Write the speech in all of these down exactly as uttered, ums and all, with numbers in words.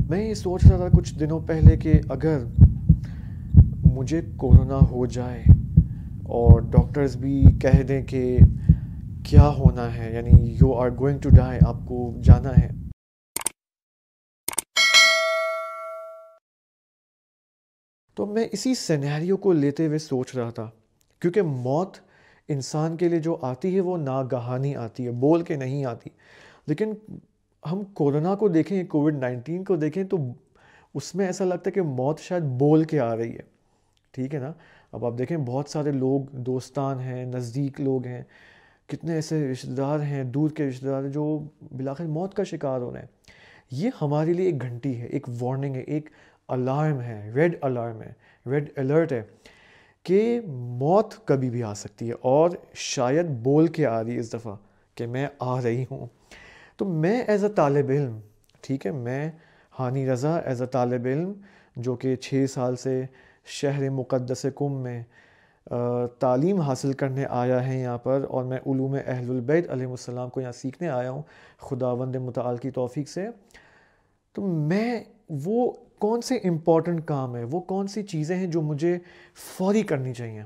میں یہ سوچ رہا تھا کچھ دنوں پہلے کہ اگر مجھے کورونا ہو جائے اور ڈاکٹرز بھی کہہ دیں کہ کیا ہونا ہے، یعنی you are going to die, آپ کو جانا ہے، تو میں اسی سینیریو کو لیتے ہوئے سوچ رہا تھا، کیونکہ موت انسان کے لیے جو آتی ہے وہ ناگہانی آتی ہے، بول کے نہیں آتی. لیکن ہم کورونا کو دیکھیں، کووڈ نائنٹین کو دیکھیں، تو اس میں ایسا لگتا ہے کہ موت شاید بول کے آ رہی ہے. ٹھیک ہے نا؟ اب آپ دیکھیں بہت سارے لوگ، دوستان ہیں، نزدیک لوگ ہیں، کتنے ایسے رشتہ دار ہیں، دور کے رشتہ دار ہیں جو بالآخر موت کا شکار ہو رہے ہیں. یہ ہمارے لیے ایک گھنٹی ہے، ایک وارننگ ہے، ایک الارم ہے، ریڈ الارم ہے، ریڈ الرٹ ہے کہ موت کبھی بھی آ سکتی ہے، اور شاید بول کے آ رہی ہے اس دفعہ کہ میں آ رہی ہوں. تو میں ایز اے طالب علم، ٹھیک ہے، میں ہانی رضا ایز اے طالب علم جو کہ چھ سال سے شہر مقدس کم میں تعلیم حاصل کرنے آیا ہے یہاں پر، اور میں علوم اہل البیت علیہ السلام کو یہاں سیکھنے آیا ہوں خداوند متعال کی توفیق سے. تو میں وہ کون سے امپورٹنٹ کام ہیں، وہ کون سی چیزیں ہیں جو مجھے فوری کرنی چاہیے.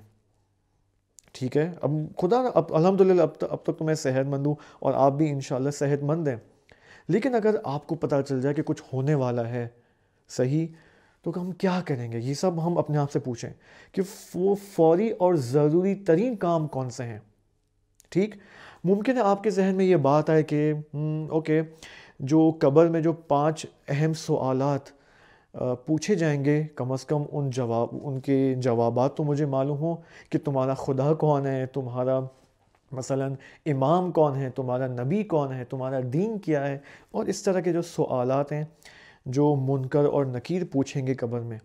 ٹھیک ہے، اب خدا اب الحمد للہ اب تک اب تک تو میں صحت مند ہوں، اور آپ بھی انشاءاللہ صحت مند ہیں. لیکن اگر آپ کو پتہ چل جائے کہ کچھ ہونے والا ہے، صحیح، تو ہم کیا کریں گے؟ یہ سب ہم اپنے آپ سے پوچھیں کہ وہ فوری اور ضروری ترین کام کون سے ہیں. ٹھیک، ممکن ہے آپ کے ذہن میں یہ بات آئے کہ اوکے، جو قبر میں جو پانچ اہم سوالات پوچھے جائیں گے، کم از کم ان جواب ان کے جوابات تو مجھے معلوم ہو کہ تمہارا خدا کون ہے، تمہارا مثلا امام کون ہے، تمہارا نبی کون ہے، تمہارا دین کیا ہے، اور اس طرح کے جو سوالات ہیں جو منکر اور نکیر پوچھیں گے قبر میں.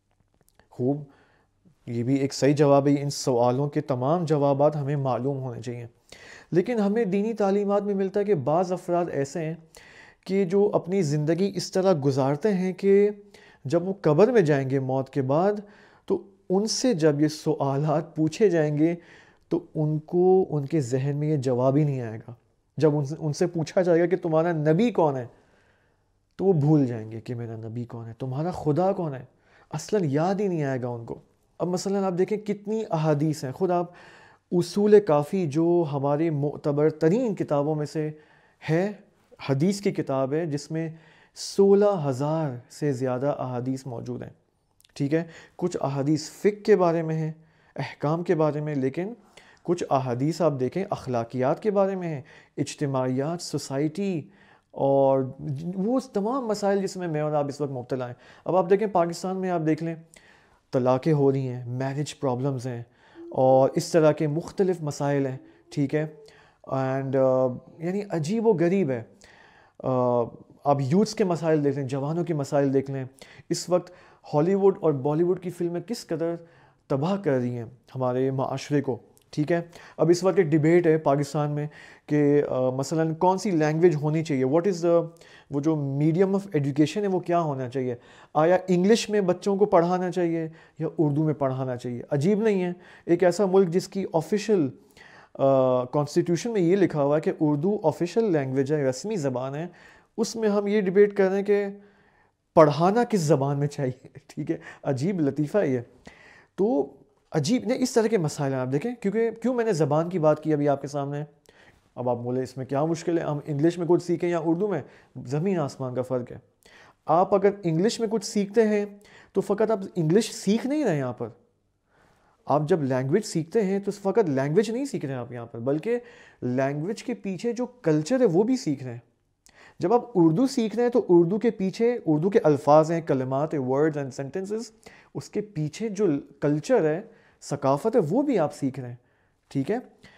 خوب، یہ بھی ایک صحیح جواب ہے، ان سوالوں کے تمام جوابات ہمیں معلوم ہونے چاہیے. لیکن ہمیں دینی تعلیمات میں ملتا ہے کہ بعض افراد ایسے ہیں کہ جو اپنی زندگی اس طرح گزارتے ہیں کہ جب وہ قبر میں جائیں گے موت کے بعد، تو ان سے جب یہ سوالات پوچھے جائیں گے تو ان کو ان کے ذہن میں یہ جواب ہی نہیں آئے گا. جب ان سے ان سے پوچھا جائے گا کہ تمہارا نبی کون ہے، تو وہ بھول جائیں گے کہ میرا نبی کون ہے، تمہارا خدا کون ہے، اصلاً یاد ہی نہیں آئے گا ان کو. اب مثلاً آپ دیکھیں کتنی احادیث ہیں. خود آپ اصول کافی جو ہماری معتبر ترین کتابوں میں سے ہے، حدیث کی کتاب ہے، جس میں سولہ ہزار سے زیادہ احادیث موجود ہیں. ٹھیک ہے، کچھ احادیث فقہ کے بارے میں ہیں، احکام کے بارے میں، لیکن کچھ احادیث آپ دیکھیں اخلاقیات کے بارے میں ہیں، اجتماعیات، سوسائٹی، اور وہ تمام مسائل جس میں میں اور آپ اس وقت مبتلا ہیں. اب آپ دیکھیں پاکستان میں، آپ دیکھ لیں طلاقیں ہو رہی ہیں، میرج پرابلمز ہیں، اور اس طرح کے مختلف مسائل ہیں. ٹھیک ہے، اینڈ یعنی عجیب و غریب ہے. آپ یوتھس کے مسائل دیکھ لیں، جوانوں کے مسائل دیکھ لیں. اس وقت ہالی ووڈ اور بالی ووڈ کی فلمیں کس قدر تباہ کر رہی ہیں ہمارے معاشرے کو. ٹھیک ہے، اب اس وقت ایک ڈیبیٹ ہے پاکستان میں کہ مثلاً کون سی لینگویج ہونی چاہیے، واٹ از دا وہ جو میڈیم آف ایجوکیشن ہے وہ کیا ہونا چاہیے. آیا انگلش میں بچوں کو پڑھانا چاہیے یا اردو میں پڑھانا چاہیے؟ عجیب نہیں ہے، ایک ایسا ملک جس کی آفیشیل کانسٹیٹیوشن میں یہ لکھا ہوا ہے کہ اردو آفیشیل لینگویج ہے، رسمی زبان ہے، اس میں ہم یہ ڈیبیٹ کر رہے ہیں کہ پڑھانا کس زبان میں چاہیے. ٹھیک ہے، عجیب لطیفہ یہ. تو عجیب نہیں، اس طرح کے مسائل ہیں. آپ دیکھیں کیونکہ کیوں میں نے زبان کی بات کی ابھی آپ کے سامنے. اب آپ بولے اس میں کیا مشکل ہے، ہم انگلش میں کچھ سیکھیں یا اردو میں؟ زمین آسمان کا فرق ہے. آپ اگر انگلش میں کچھ سیکھتے ہیں تو فقط آپ انگلش سیکھ نہیں رہے ہیں یہاں پر. آپ جب لینگویج سیکھتے ہیں تو فقط لینگویج نہیں سیکھ رہے ہیں آپ یہاں پر، بلکہ لینگویج کے پیچھے جو کلچر ہے وہ بھی سیکھ رہے ہیں. جب آپ اردو سیکھ رہے ہیں تو اردو کے پیچھے، اردو کے الفاظ ہیں، کلمات ہیں، ورڈز اینڈ سینٹنسز، اس کے پیچھے جو کلچر ہے، ثقافت ہے، وہ بھی آپ سیکھ رہے ہیں. ٹھیک ہے،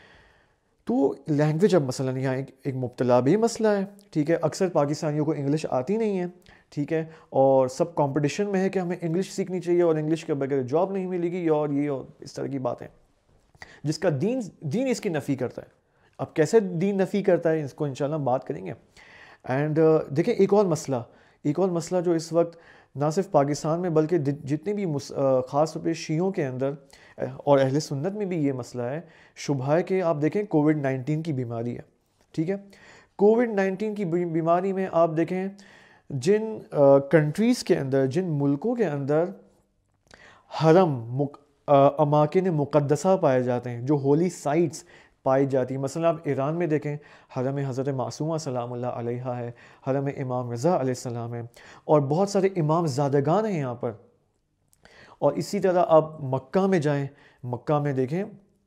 تو لینگویج اب مثلاً یہاں ایک ایک مبتلا بھی مسئلہ ہے. ٹھیک ہے، اکثر پاکستانیوں کو انگلش آتی نہیں ہے. ٹھیک ہے، اور سب کمپٹیشن میں ہے کہ ہمیں انگلش سیکھنی چاہیے، اور انگلش کے بغیر جاب نہیں ملے گی، اور یہ اور اس طرح کی باتیں، جس کا دین دین اس کی نفی کرتا ہے. اب کیسے دین نفی کرتا ہے، اس کو انشاءاللہ ہم بات کریں گے. اینڈ دیکھیں ایک اور مسئلہ ایک اور مسئلہ جو اس وقت نہ صرف پاکستان میں بلکہ جتنے بھی خاص طور پہ شیعوں کے اندر اور اہل سنت میں بھی یہ مسئلہ ہے، شبہ ہے کہ آپ دیکھیں کووڈ نائنٹین کی بیماری ہے. ٹھیک ہے، کووڈ نائنٹین کی بیماری میں آپ دیکھیں جن کنٹریز کے اندر، جن ملکوں کے اندر حرم اماکن مقدسہ پائے جاتے ہیں، جو ہولی سائٹس پائی جاتی ہیں، مثلا آپ ایران میں دیکھیں حرم حضرت معصومہ سلام اللہ علیہا ہے، حرم امام رضا علیہ السلام ہے، اور بہت سارے امام زادگان ہیں یہاں پر. اور اسی طرح آپ مکہ میں جائیں، مکہ میں دیکھیں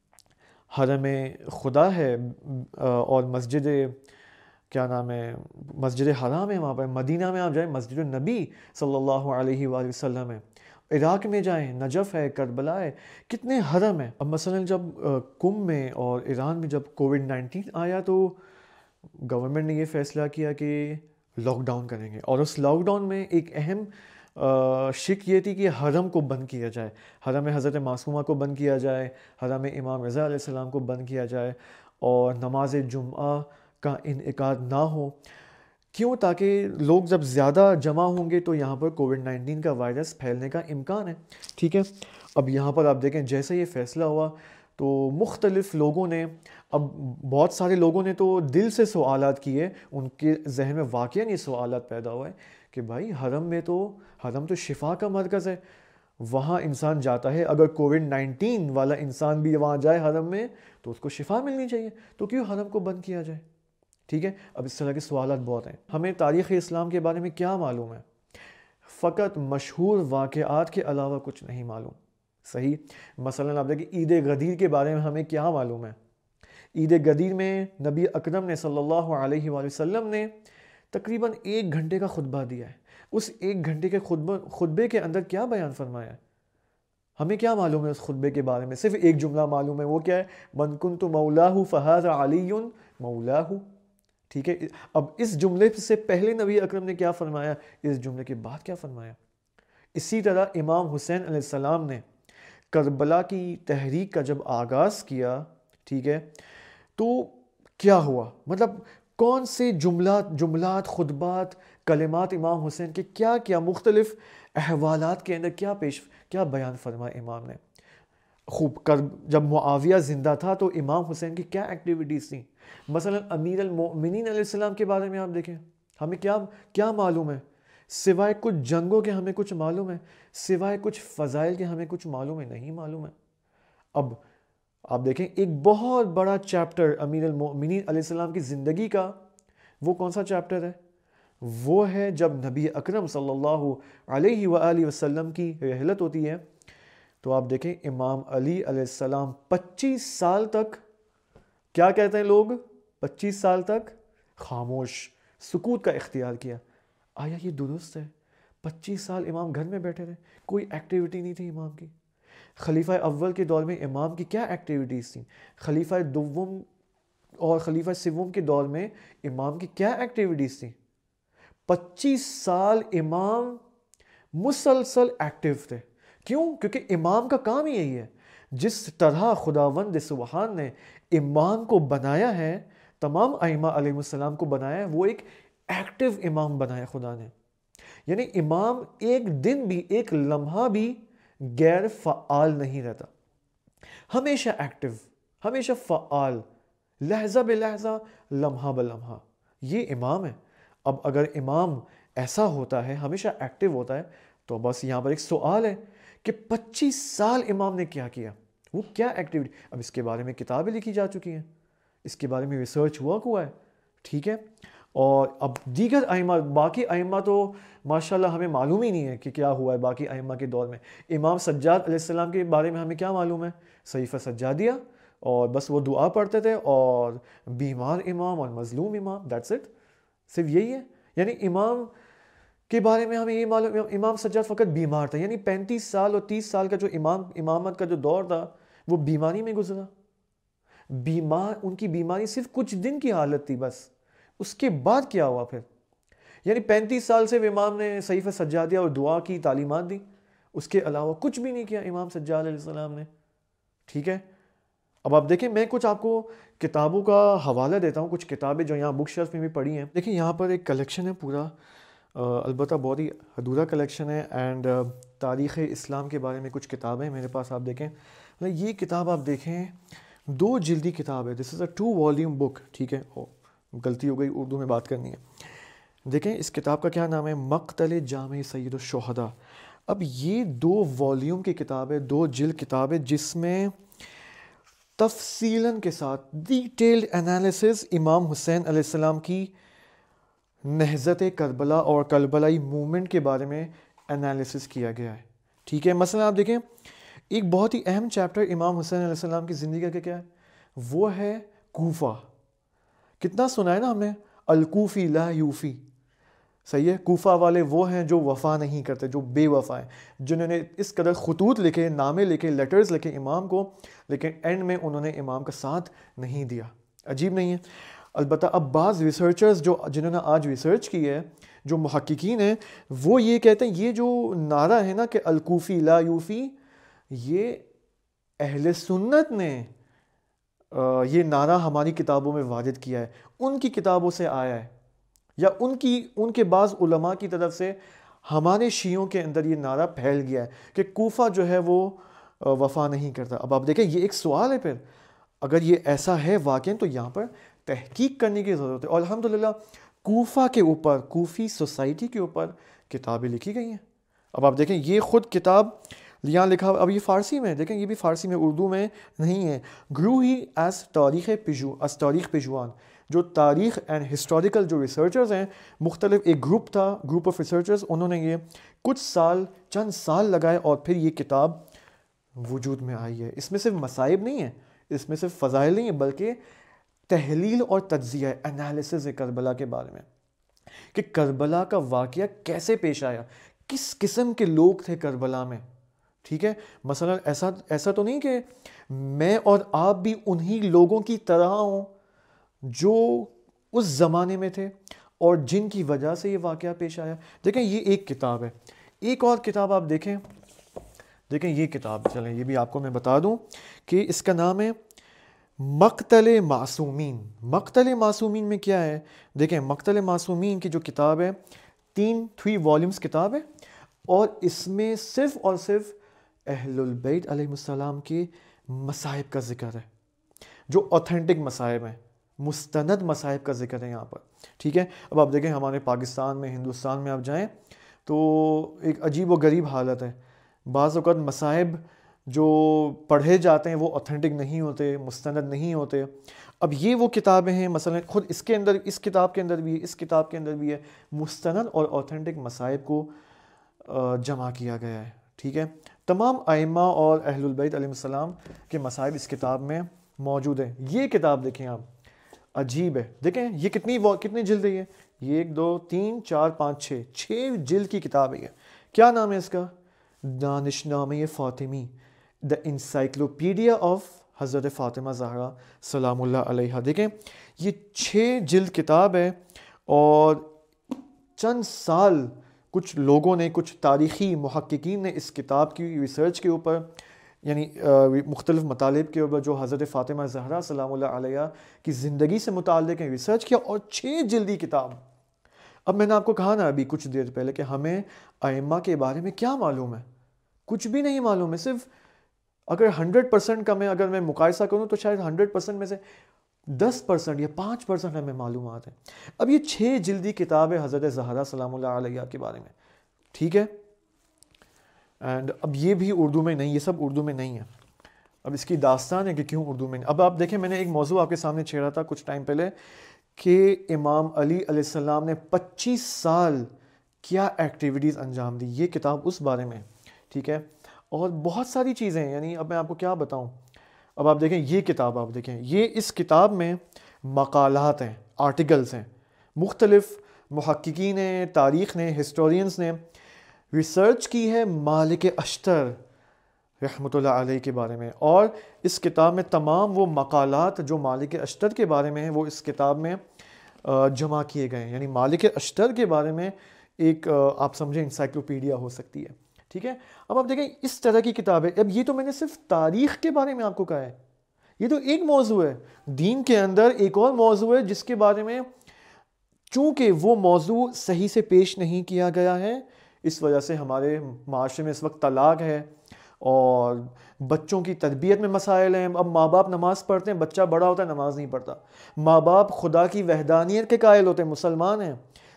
حرم خدا ہے، اور مسجد کیا نام ہے، مسجد حرام ہے وہاں پر. مدینہ میں آپ جائیں مسجد النبی صلی اللہ علیہ وآلہ وسلم ہے. عراق میں جائیں نجف ہے، کربلا ہے، کتنے حرم ہیں. اب مثلا جب کم میں اور ایران میں جب کووڈ نائنٹین آیا تو گورنمنٹ نے یہ فیصلہ کیا کہ لاک ڈاؤن کریں گے، اور اس لاک ڈاؤن میں ایک اہم شک یہ تھی کہ حرم کو بند کیا جائے، حرم حضرت معصومہ کو بند کیا جائے، حرم امام رضا علیہ السلام کو بند کیا جائے، اور نماز جمعہ کا انعقاد نہ ہو. کیوں؟ تاکہ لوگ جب زیادہ جمع ہوں گے تو یہاں پر کووڈ نائنٹین کا وائرس پھیلنے کا امکان ہے. ٹھیک ہے، اب یہاں پر آپ دیکھیں جیسے یہ فیصلہ ہوا تو مختلف لوگوں نے، اب بہت سارے لوگوں نے تو دل سے سوالات کیے، ان کے ذہن میں واقعاً یہ سوالات پیدا ہوئے کہ بھائی حرم میں تو حرم تو شفا کا مرکز ہے، وہاں انسان جاتا ہے، اگر کووڈ نائنٹین والا انسان بھی وہاں جائے حرم میں تو اس کو شفا ملنی چاہیے، تو کیوں حرم کو بند کیا جائے؟ ٹھیک ہے، اب اس طرح کے سوالات بہت ہیں. ہمیں تاریخ اسلام کے بارے میں کیا معلوم ہے؟ فقط مشہور واقعات کے علاوہ کچھ نہیں معلوم. صحیح، مثلا آپ دیکھیں عید غدیر کے بارے میں ہمیں کیا معلوم ہے؟ عید غدیر میں نبی اکرم نے صلی اللہ علیہ وآلہ وسلم نے تقریباً ایک گھنٹے کا خطبہ دیا ہے. اس ایک گھنٹے کے خطبہ خطبے کے اندر کیا بیان فرمایا ہے؟ ہمیں کیا معلوم ہے اس خطبے کے بارے میں؟ صرف ایک جملہ معلوم ہے، وہ کیا ہے؟ من کنت مولاہ فہذا علی مولاہ. ٹھیک ہے، اب اس جملے سے پہلے نبی اکرم نے کیا فرمایا، اس جملے کے بعد کیا فرمایا؟ اسی طرح امام حسین علیہ السلام نے کربلا کی تحریک کا جب آغاز کیا، ٹھیک ہے، تو کیا ہوا؟ مطلب کون سے جملات جملات خطبات کلمات امام حسین کے کیا کیا مختلف احوالات کے اندر کیا پیش کیا بیان فرمایا امام نے. خوب کر جب معاویہ زندہ تھا تو امام حسین کی کیا ایکٹیویٹیز تھیں. مثلا امیر المؤمنین علیہ السلام کے بارے میں آپ دیکھیں، ہمیں کیا کیا معلوم ہے؟ سوائے کچھ جنگوں کے ہمیں کچھ معلوم ہے، سوائے کچھ فضائل کے ہمیں کچھ معلوم ہے نہیں معلوم ہے. اب آپ دیکھیں ایک بہت بڑا چیپٹر امیر المؤمنین علیہ السلام کی زندگی کا، وہ کون سا چیپٹر ہے؟ وہ ہے جب نبی اکرم صلی اللہ علیہ وآلہ وسلم کی رحلت ہوتی ہے. تو آپ دیکھیں امام علی علیہ السلام پچیس سال تک کیا کہتے ہیں لوگ؟ پچیس سال تک خاموش، سکوت کا اختیار کیا. آیا یہ درست ہے؟ پچیس سال امام گھر میں بیٹھے رہے، کوئی ایکٹیویٹی نہیں تھی امام کی. خلیفہ اول کے دور میں امام کی کیا ایکٹیویٹیز تھیں؟ خلیفہ دوم اور خلیفہ سوم کے دور میں امام کی کیا ایکٹیویٹیز تھیں؟ پچیس سال امام مسلسل ایکٹیو تھے. کیوں؟ کیونکہ امام کا کام ہی یہی ہے. جس طرح خداوند سبحان نے امام کو بنایا ہے، تمام ائمہ علیہ السلام کو بنایا ہے، وہ ایک ایکٹیو امام بنایا خدا نے. یعنی امام ایک دن بھی، ایک لمحہ بھی غیر فعال نہیں رہتا، ہمیشہ ایکٹیو، ہمیشہ فعال، لحظہ بے لحظہ، لمحہ بہ لمحہ. یہ امام ہے. اب اگر امام ایسا ہوتا ہے، ہمیشہ ایکٹیو ہوتا ہے، تو بس یہاں پر ایک سوال ہے کہ پچیس سال امام نے کیا کیا، وہ کیا ایکٹیویٹی. اب اس کے بارے میں کتابیں لکھی جا چکی ہیں، اس کے بارے میں ریسرچ ورک ہوا ہے. ٹھیک ہے، اور اب دیگر ائمہ، باقی ائمہ تو ماشاءاللہ ہمیں معلوم ہی نہیں ہے کہ کیا ہوا ہے باقی ائمہ کے دور میں. امام سجاد علیہ السلام کے بارے میں ہمیں کیا معلوم ہے؟ صحیفہ سجادیہ، اور بس وہ دعا پڑھتے تھے، اور بیمار امام اور مظلوم امام، دیٹس اٹ، صرف یہی ہے. یعنی امام کے بارے میں ہمیں یہ معلوم، امام سجاد فقط بیمار تھا. یعنی پینتیس سال اور تیس سال کا جو امام امامت کا جو دور تھا وہ بیماری میں گزرا. بیمار، ان کی بیماری صرف کچھ دن کی حالت تھی بس. اس کے بعد کیا ہوا پھر؟ یعنی پینتیس سال سے امام نے صحیفہ سجادیہ اور دعا کی تعلیمات دی، اس کے علاوہ کچھ بھی نہیں کیا امام سجاد علیہ السلام نے. ٹھیک ہے، اب آپ دیکھیں میں کچھ آپ کو کتابوں کا حوالہ دیتا ہوں، کچھ کتابیں جو یہاں بک شیلف میں بھی پڑھی ہیں. دیکھیں یہاں پر ایک کلیکشن ہے پورا، البتہ بہت ہی ادھورا کلیکشن ہے، اینڈ تاریخ اسلام کے بارے میں کچھ کتابیں میرے پاس. آپ دیکھیں یہ کتاب، آپ دیکھیں دو جلدی کتاب ہے، دس از اے ٹو والیوم بک. ٹھیک ہے، غلطی ہو گئی، اردو میں بات کرنی ہے. دیکھیں اس کتاب کا کیا نام ہے، مقتل جامع سید الشہداء. اب یہ دو والیوم کی کتاب ہے، دو جلد کتاب ہے، جس میں تفصیلاً کے ساتھ ڈیٹیلڈ انالیسز امام حسین علیہ السلام کی نہضت کربلا اور کربلائی موومنٹ کے بارے میں انالیسز کیا گیا ہے. ٹھیک ہے، مثلا آپ دیکھیں ایک بہت ہی اہم چیپٹر امام حسین علیہ السلام کی زندگی کا کیا ہے، وہ ہے کوفہ. کتنا سنا ہے نا ہم نے، الکوفی لا یوفی. صحیح ہے، کوفہ والے وہ ہیں جو وفا نہیں کرتے، جو بے وفا ہیں، جنہوں نے اس قدر خطوط لکھے، نامے لکھے، لیٹرز لکھے امام کو، لیکن اینڈ میں انہوں نے امام کا ساتھ نہیں دیا. عجیب نہیں ہے؟ البتہ اب بعض ریسرچرز جو جنہوں نے آج ریسرچ کی ہے، جو محققین ہیں، وہ یہ کہتے ہیں یہ جو نعرہ ہے نا کہ الکوفی لا یوفی، یہ اہل سنت نے یہ نعرہ ہماری کتابوں میں وارد کیا ہے، ان کی کتابوں سے آیا ہے، یا ان کی ان کے بعض علماء کی طرف سے ہمارے شیعوں کے اندر یہ نعرہ پھیل گیا ہے کہ کوفہ جو ہے وہ وفا نہیں کرتا. اب آپ دیکھیں یہ ایک سوال ہے، پھر اگر یہ ایسا ہے واقعی تو یہاں پر تحقیق کرنے کی ضرورت ہے. اور الحمدللہ کوفہ کے اوپر، کوفی سوسائٹی کے اوپر کتابیں لکھی گئی ہیں. اب آپ دیکھیں یہ خود کتاب یہاں لکھا، اب یہ فارسی میں، دیکھیں یہ بھی فارسی میں، اردو میں نہیں ہے. گرو ہی ایز تاریخ پژو از تاریخ پژوان، جو تاریخ اینڈ ہسٹوریکل جو ریسرچرز ہیں، مختلف ایک گروپ تھا، گروپ آف ریسرچرز، انہوں نے یہ کچھ سال چند سال لگائے اور پھر یہ کتاب وجود میں آئی ہے. اس میں صرف مصائب نہیں ہے، اس میں صرف فضائل نہیں ہے، بلکہ تحلیل اور تجزیہ، انالیسز ہے کربلا کے بارے میں، کہ کربلا کا واقعہ کیسے پیش آیا، کس قسم کے لوگ تھے کربلا میں. ٹھیک ہے، مثلا ایسا ایسا تو نہیں کہ میں اور آپ بھی انہی لوگوں کی طرح ہوں جو اس زمانے میں تھے اور جن کی وجہ سے یہ واقعہ پیش آیا. دیکھیں یہ ایک کتاب ہے. ایک اور کتاب آپ دیکھیں، دیکھیں یہ کتاب، چلیں یہ بھی آپ کو میں بتا دوں کہ اس کا نام ہے مقتل معصومین. مقتل معصومین میں کیا ہے، دیکھیں مقتل معصومین کی جو کتاب ہے، تین تھری والیومز کتاب ہے، اور اس میں صرف اور صرف اہل البیت علیہ السلام کے مصائب کا ذکر ہے، جو اوتھینٹک مصائب ہیں، مستند مصائب کا ذکر ہے یہاں پر. ٹھیک ہے، اب آپ دیکھیں ہمارے پاکستان میں، ہندوستان میں آپ جائیں تو ایک عجیب و غریب حالت ہے. بعض اوقات مصائب جو پڑھے جاتے ہیں وہ اوتھینٹک نہیں ہوتے، مستند نہیں ہوتے. اب یہ وہ کتابیں ہیں، مثلا خود اس کے اندر، اس کتاب کے اندر بھی ہے، اس کتاب کے اندر بھی ہے، مستند اور اوتھینٹک مصائب کو جمع کیا گیا ہے. ٹھیک ہے، تمام ائمہ اور اہل البیت علیہ السلام کے مصائب اس کتاب میں موجود ہیں. یہ کتاب دیکھیں آپ، عجیب ہے. دیکھیں یہ کتنی کتنی جلد ہے، یہ یہ ایک دو تین چار پانچ چھ چھ جلد کی کتاب ہے. یہ کیا نام ہے اس کا، دانش نامہ فاطمی، دا انسائکلوپیڈیا آف حضرت فاطمہ زہرا سلام اللہ علیہا. دیکھیں یہ چھ جلد کتاب ہے، اور چند سال کچھ لوگوں نے، کچھ تاریخی محققین نے اس کتاب کی ریسرچ کے اوپر، یعنی مختلف مطالب کے اوپر جو حضرت فاطمہ زہرا سلام اللہ علیہا کی زندگی سے متعلق ہے، ریسرچ کیا، اور چھ جلدی کتاب. اب میں نے آپ کو کہا نا ابھی کچھ دیر پہلے کہ ہمیں ائمہ کے بارے میں کیا معلوم ہے، کچھ بھی نہیں معلوم ہے. صرف اگر ہنڈریڈ پرسینٹ کا میں اگر میں مقایسہ کروں تو شاید ہنڈریڈ پرسینٹ میں سے دس پرسینٹ یا پانچ پرسینٹ ہمیں معلومات ہیں. اب یہ چھ جلدی کتاب ہے حضرت زہرا سلام اللہ علیہا کے بارے میں. ٹھیک ہے، اینڈ اب یہ بھی اردو میں نہیں، یہ سب اردو میں نہیں ہے. اب اس کی داستان ہے کہ کیوں اردو میں نہیں. اب آپ دیکھیں میں نے ایک موضوع آپ کے سامنے چھیڑا تھا کچھ ٹائم پہلے کہ امام علی علیہ السلام نے پچیس سال کیا ایکٹیویٹیز انجام دی، یہ کتاب اس بارے میں. ٹھیک ہے، اور بہت ساری چیزیں ہیں، یعنی اب میں آپ کو کیا بتاؤں. اب آپ دیکھیں یہ کتاب، آپ دیکھیں یہ اس کتاب میں مقالات ہیں، آرٹیکلز ہیں، مختلف محققین نے، تاریخ نے، ہسٹورینز نے ریسرچ کی ہے مالک اشتر رحمۃ اللہ علیہ کے بارے میں. اور اس کتاب میں تمام وہ مقالات جو مالک اشتر کے بارے میں ہیں وہ اس کتاب میں جمع کیے گئے ہیں. یعنی مالک اشتر کے بارے میں ایک آپ سمجھیں انسائکلوپیڈیا ہو سکتی ہے. ٹھیک ہے، اب آپ دیکھیں اس طرح کی کتاب ہے. اب یہ تو میں نے صرف تاریخ کے بارے میں آپ کو کہا ہے، یہ تو ایک موضوع ہے. دین کے اندر ایک اور موضوع ہے جس کے بارے میں چونکہ وہ موضوع صحیح سے پیش نہیں کیا گیا ہے، اس وجہ سے ہمارے معاشرے میں اس وقت طلاق ہے اور بچوں کی تربیت میں مسائل ہیں. اب ماں باپ نماز پڑھتے ہیں، بچہ بڑا ہوتا ہے نماز نہیں پڑھتا. ماں باپ خدا کی وحدانیت کے قائل ہوتے ہیں، مسلمان ہیں،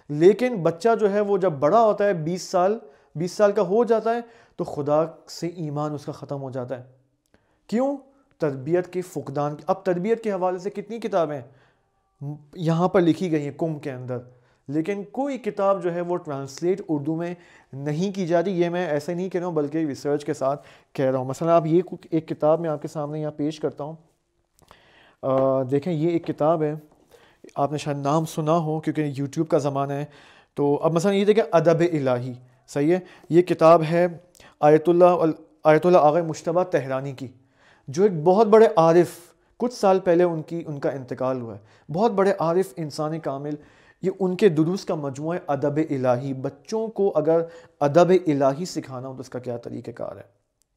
لیکن بچہ جو ہے وہ جب بڑا ہوتا ہے، بیس سال بیس سال کا ہو جاتا ہے، تو خدا سے ایمان اس کا ختم ہو جاتا ہے. کیوں؟ تربیت کے فقدان. اب تربیت کے حوالے سے کتنی کتابیں یہاں پر لکھی گئی ہیں کم کے اندر، لیکن کوئی کتاب جو ہے وہ ٹرانسلیٹ اردو میں نہیں کی جاتی. یہ میں ایسے نہیں کہہ رہا ہوں بلکہ ریسرچ کے ساتھ کہہ رہا ہوں. مثلا آپ یہ ایک کتاب میں آپ کے سامنے یہاں پیش کرتا ہوں. آ, دیکھیں یہ ایک کتاب ہے، آپ نے شاید نام سنا ہو کیونکہ یوٹیوب کا زمانہ ہے. تو اب مثلا یہ دیکھیں ادب الہی، صحیح ہے. یہ کتاب ہے آیت اللہ آیت اللہ آغا مجتبیٰ تہرانی کی، جو ایک بہت بڑے عارف، کچھ سال پہلے ان کی ان کا انتقال ہوا ہے. بہت بڑے عارف، انسان کامل. یہ ان کے دروس کا مجموعہ ہے ادب الہی. بچوں کو اگر ادب الہی سکھانا ہو تو اس کا کیا طریقہ کار ہے.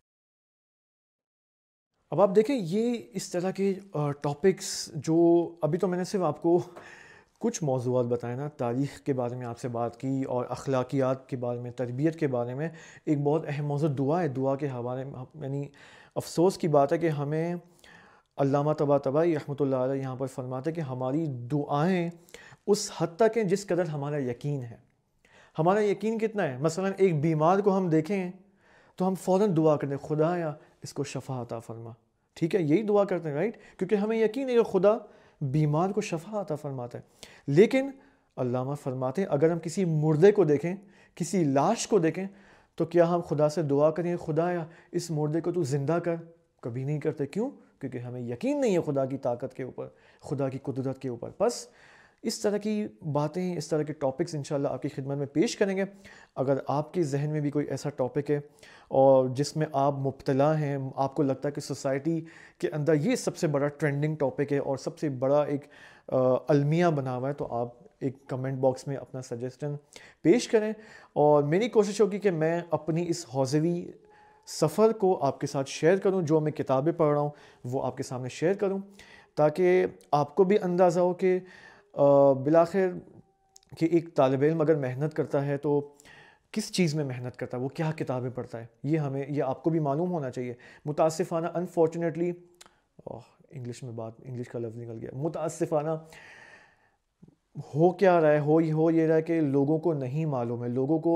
اب آپ دیکھیں یہ اس طرح کے ٹاپکس جو ابھی تو میں نے صرف آپ کو کچھ موضوعات بتائے نا، تاریخ کے بارے میں آپ سے بات کی اور اخلاقیات کے بارے میں، تربیت کے بارے میں. ایک بہت اہم موضوع دعا ہے. دعا کے حوالے میں یعنی افسوس کی بات ہے کہ ہمیں علامہ طباطبائی رحمۃ اللہ علیہ یہاں پر فرماتے ہیں کہ ہماری دعائیں اس حد تک ہیں جس قدر ہمارا یقین ہے. ہمارا یقین کتنا ہے؟ مثلا ایک بیمار کو ہم دیکھیں تو ہم فوراً دعا کرتے ہیں خدا یا اس کو شفا عطا فرما. ٹھیک ہے، یہی دعا کرتے ہیں رائٹ، کیونکہ ہمیں یقین ہے کہ خدا بیمار کو شفا عطا فرماتا ہے. لیکن علامہ فرماتے ہیں اگر ہم کسی مردے کو دیکھیں، کسی لاش کو دیکھیں، تو کیا ہم خدا سے دعا کریں خدا یا اس مردے کو تو زندہ کر؟ کبھی نہیں کرتے. کیوں؟ کیونکہ ہمیں یقین نہیں ہے خدا کی طاقت کے اوپر، خدا کی قدرت کے اوپر. بس اس طرح کی باتیں، اس طرح کے ٹاپکس انشاءاللہ آپ کی خدمت میں پیش کریں گے. اگر آپ کے ذہن میں بھی کوئی ایسا ٹاپک ہے اور جس میں آپ مبتلا ہیں، آپ کو لگتا ہے کہ سوسائٹی کے اندر یہ سب سے بڑا ٹرینڈنگ ٹاپک ہے اور سب سے بڑا ایک المیہ بنا ہوا ہے، تو آپ ایک کمنٹ باکس میں اپنا سجیشن پیش کریں. اور میری کوشش ہوگی کہ میں اپنی اس حوزوی سفر کو آپ کے ساتھ شیئر کروں. جو میں کتابیں پڑھ رہا ہوں وہ آپ کے سامنے شیئر کروں، تاکہ آپ کو بھی اندازہ ہو کہ بالآخر کہ ایک طالب علم اگر محنت کرتا ہے تو کس چیز میں محنت کرتا ہے، وہ کیا کتابیں پڑھتا ہے. یہ ہمیں یہ آپ کو بھی معلوم ہونا چاہیے. متاسفانہ انفارچونیٹلی انگلش میں بات انگلش کا لفظ نکل گیا متاسفانہ ہو کیا رہا ہے، ہو ہو یہ رہا ہے کہ لوگوں کو نہیں معلوم ہے. لوگوں کو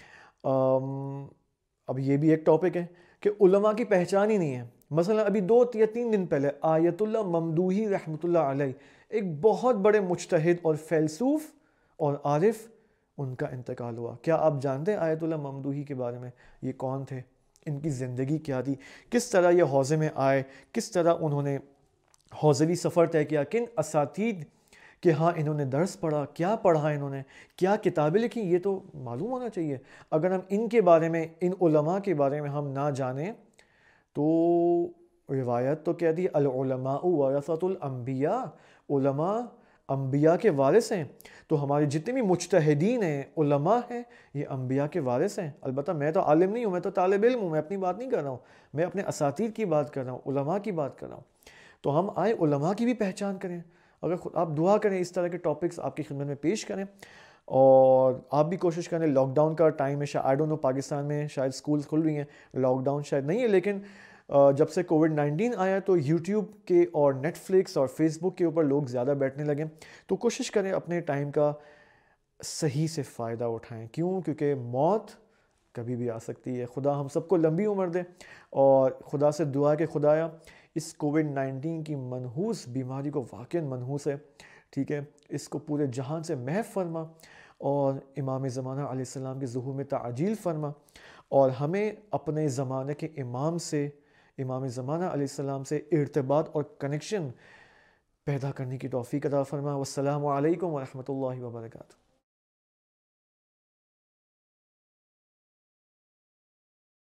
اب یہ بھی ایک ٹاپک ہے کہ علماء کی پہچان ہی نہیں ہے. مثلا ابھی دو یا تین دن پہلے آیت اللہ ممدوحی رحمۃ اللہ علیہ، ایک بہت بڑے مجتہد اور فیلسوف اور عارف، ان کا انتقال ہوا. کیا آپ جانتے ہیں آیت اللہ ممدوحی کے بارے میں؟ یہ کون تھے؟ ان کی زندگی کیا تھی؟ کس طرح یہ حوزے میں آئے؟ کس طرح انہوں نے حوزوی سفر طے کیا؟ کن اساتید کہ ہاں انہوں نے درس پڑھا، کیا پڑھا انہوں نے، کیا کتابیں لکھی؟ یہ تو معلوم ہونا چاہیے. اگر ہم ان کے بارے میں، ان علماء کے بارے میں ہم نہ جانیں تو روایت تو کہتی ہے العلماء ورثۃ الانبیاء، علماء انبیاء کے وارث ہیں. تو ہمارے جتنے بھی مجتہدین ہیں، علماء ہیں، یہ انبیاء کے وارث ہیں. البتہ میں تو عالم نہیں ہوں، میں تو طالب علم ہوں، میں اپنی بات نہیں کر رہا ہوں، میں اپنے اساتید کی بات کر رہا ہوں، علماء کی بات کر رہا ہوں. تو ہم آئے علماء کی بھی پہچان کریں. اگر آپ دعا کریں اس طرح کے ٹاپکس آپ کی خدمت میں پیش کریں. اور آپ بھی کوشش کریں. لاک ڈاؤن کا ٹائم ہے، شاید آئی ڈونٹ نو پاکستان میں شاید سکولز کھل رہی ہیں، لاک ڈاؤن شاید نہیں ہے، لیکن جب سے کووڈ نائنٹین آیا تو یوٹیوب کے اور نیٹ فلکس اور فیس بک کے اوپر لوگ زیادہ بیٹھنے لگے. تو کوشش کریں اپنے ٹائم کا صحیح سے فائدہ اٹھائیں. کیوں؟ کیونکہ موت کبھی بھی آ سکتی ہے. خدا ہم سب کو لمبی عمر دے، اور خدا سے دعا کہ خدایا اس کووڈ نائنٹین کی منحوس بیماری کو، واقعاً منحوس ہے، ٹھیک ہے، اس کو پورے جہان سے محو فرما، اور امام زمانہ علیہ السلام کے ظہور میں تعجیل فرما، اور ہمیں اپنے زمانے کے امام سے، امام زمانہ علیہ السلام سے ارتباط اور کنیکشن پیدا کرنے کی توفیق عطا فرما. والسلام علیکم ورحمۃ اللہ وبرکاتہ.